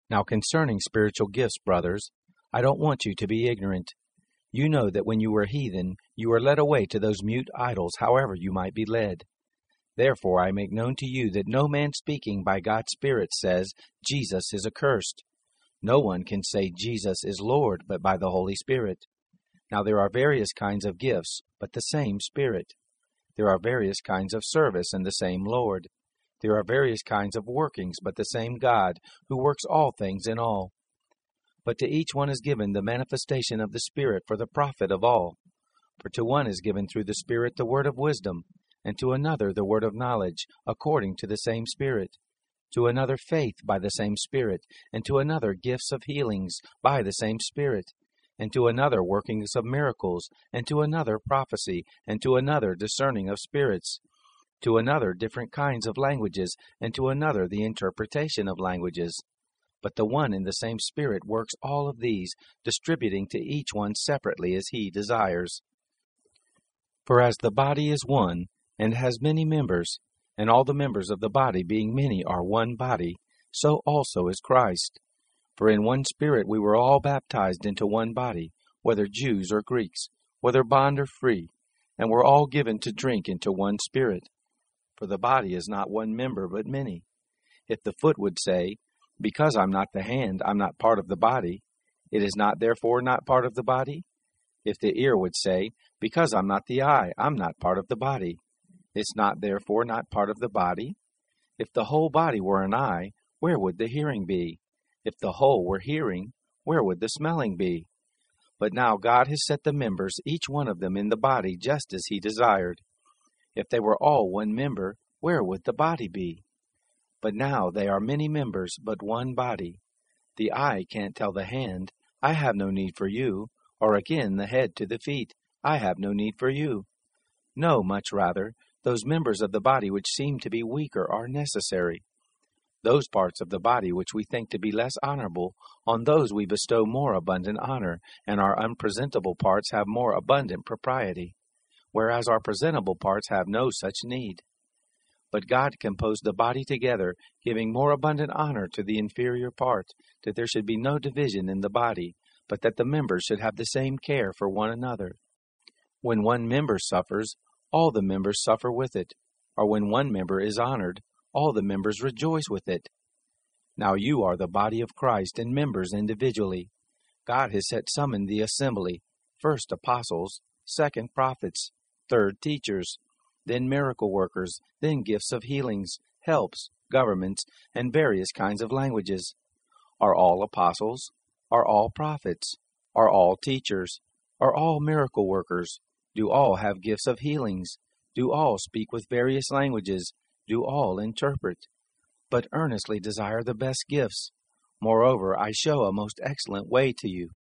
Now concerning spiritual gifts, brothers, I don't want you to be ignorant. You know that when you were heathen, you were led away to those mute idols, however you might be led. Therefore I make known to you that no man speaking by God's Spirit says, Jesus is accursed. No one can say Jesus is Lord but by the Holy Spirit. Now there are various kinds of gifts, but the same Spirit. There are various kinds of service, and the same Lord. There are various kinds of workings, but the same God, who works all things in all. But to each one is given the manifestation of the Spirit for the profit of all. For to one is given through the Spirit the word of wisdom, and to another the word of knowledge, according to the same Spirit. To another faith by the same Spirit, and to another gifts of healings by the same Spirit, and to another workings of miracles, and to another prophecy, and to another discerning of spirits, to another different kinds of languages, and to another the interpretation of languages. But the one and the same Spirit works all of these, distributing to each one separately as he desires. For as the body is one, and has many members, and all the members of the body being many are one body, so also is Christ. For in one Spirit we were all baptized into one body, whether Jews or Greeks, whether bond or free, and were all given to drink into one Spirit. For the body is not one member, but many. If the foot would say, because I'm not the hand, I'm not part of the body, it is not therefore not part of the body? If the ear would say, because I'm not the eye, I'm not part of the body, it's not therefore not part of the body? If the whole body were an eye, where would the hearing be? If the whole were hearing, where would the smelling be? But now God has set the members, each one of them, in the body just as he desired. If they were all one member, where would the body be? But now they are many members, but one body. The eye can't tell the hand, I have no need for you, or again the head to the feet, I have no need for you. No, much rather, those members of the body which seem to be weaker are necessary. Those parts of the body which we think to be less honorable, on those we bestow more abundant honor, and our unpresentable parts have more abundant propriety, whereas our presentable parts have no such need. But God composed the body together, giving more abundant honor to the inferior part, that there should be no division in the body, but that the members should have the same care for one another. When one member suffers, all the members suffer with it, or when one member is honored, all the members rejoice with it. Now you are the body of Christ and members individually. God has set some in the assembly, first apostles, second prophets, third teachers, then miracle workers, then gifts of healings, helps, governments, and various kinds of languages. Are all apostles? Are all prophets? Are all teachers? Are all miracle workers? Do all have gifts of healings? Do all speak with various languages? Do all interpret? But earnestly desire the best gifts. Moreover, I show a most excellent way to you.